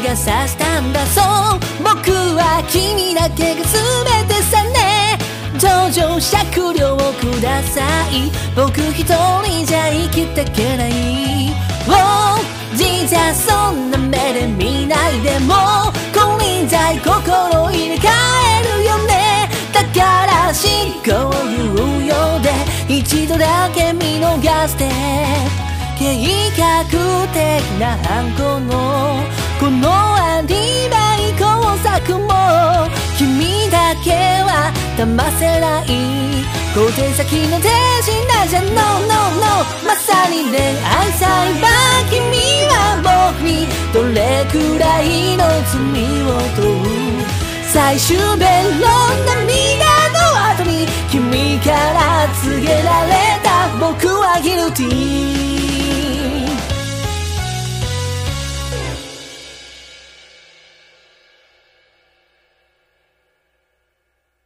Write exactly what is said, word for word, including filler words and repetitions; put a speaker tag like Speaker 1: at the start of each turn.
Speaker 1: がさしたんだ。そう僕は君だけが全てさね。情状酌量をください。僕一人じゃ生きてけない。Ohじいちゃんそんな目で見ないで。も金輪際心入れ替えるよね。だから信仰猶予で一度だけ見逃して計画的な犯行のこのアリバイ工作も君だけは騙せない。小手先の手品じゃ No No No まさに恋愛裁判。君は僕にどれくらいの罪を問う。最終弁論涙の後に君から告げられた僕はギルティー。